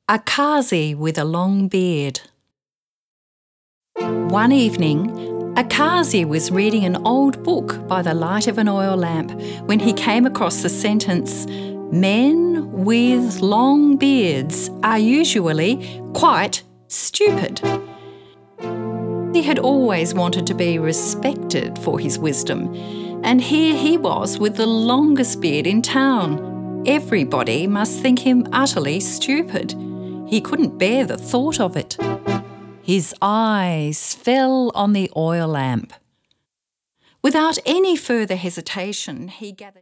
A Kazi with a long beard. One evening, a Kazi was reading an old book by the light of an oil lamp when he came across the sentence, "Men with long beards are usually quite stupid." He had always wanted to be respected for his wisdom, and here he was with the longest beard in town. Everybody must think him utterly stupid. He couldn't bear the thought of it. His eyes fell on the oil lamp. Without any further hesitation, he gathered